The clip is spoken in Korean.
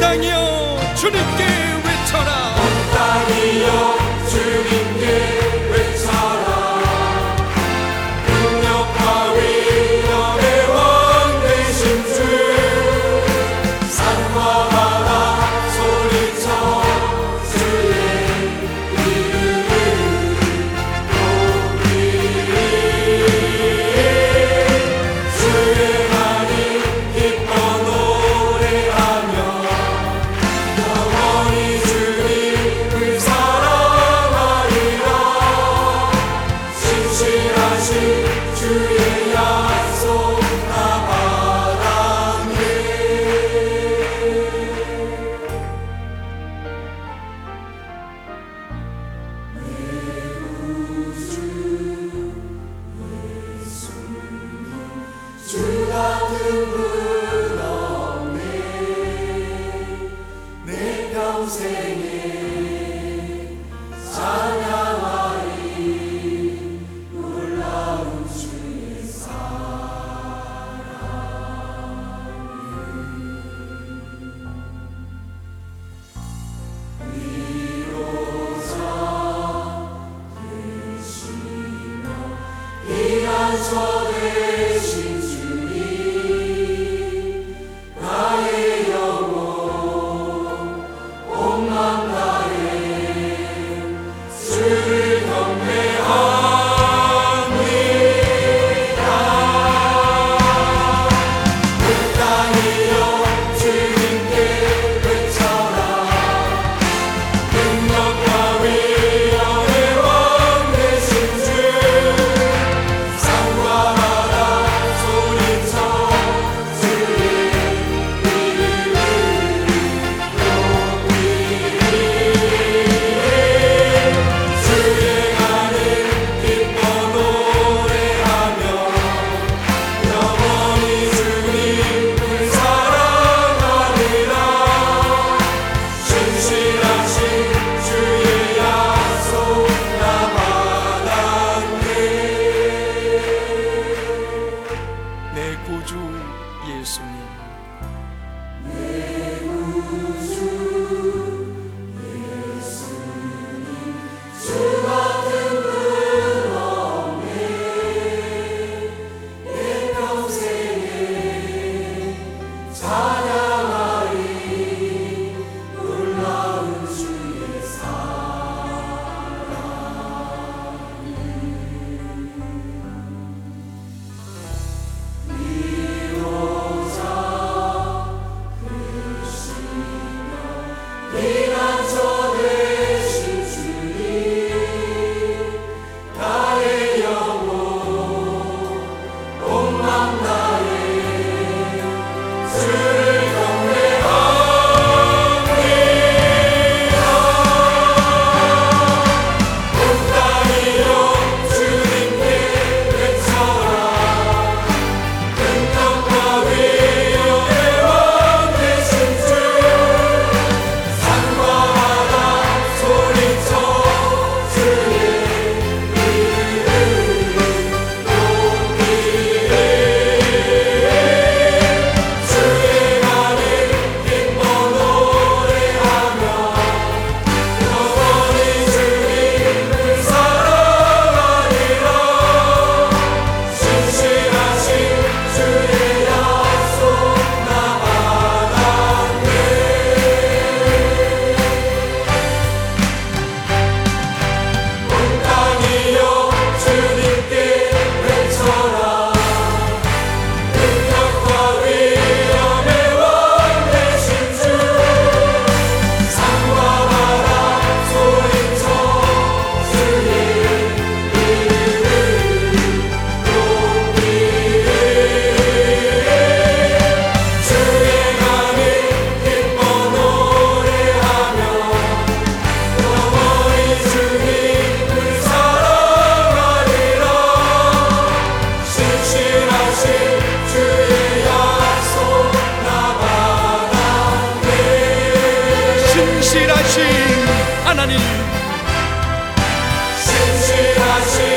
땅이여 주님께 외쳐라. 온 땅이여 주님께 외쳐라. 능력과 위엄의 왕 되신 주, 산과 바다 소리쳐 주의 이름을 높이리. 주의 많이 기뻐 노래하며 영원히 주님을 사랑하리라. 신실하신 주의 약속 나 바라네. 주 같은 분 없네. 내 평생에 찬양하리. 놀라운 주의 사랑. 위로자 되시며 피난처 되신 주님, 나의 영혼 온 맘 다해 주를 경배합니다. 온 땅이여 주님께 외쳐라. 능력과 위엄의 왕 되신 주, 산과 바다 소리쳐 주의 이름을 높이리. 주의 많은 기뻐 노래하며 영원히 주님을 사랑하리라. 신실하신 주의 약속 나 받았네. 내 구주 예수님, 주 같은 분 없네. 내 평생에 찬양하리. 놀라운 주의 사랑. 위로자 되시며 피난처 되신 주님, 나의 영혼 온 맘 다해 주를 경배합니다. 온 땅이여 주님께 외쳐라. 능력과 위엄의 왕 되신 주, 산과 바다 소리쳐 주의 이름을 높이리. 주의 많은 기뻐 노래하며 영원히 주님을 사랑하리라. 신실하신 주의 약속 나 받았네. 온 땅이여 주님께 외쳐라. 능력과 위엄의 왕 되신 주, 산과 바다 소리쳐 주의 이름을 높이리. 주의 많은 기뻐 노래하며 영원히 주님을 사랑하리라. 신실하신 주의 약속 나 받았네. 신실하신 하나님, 신실하신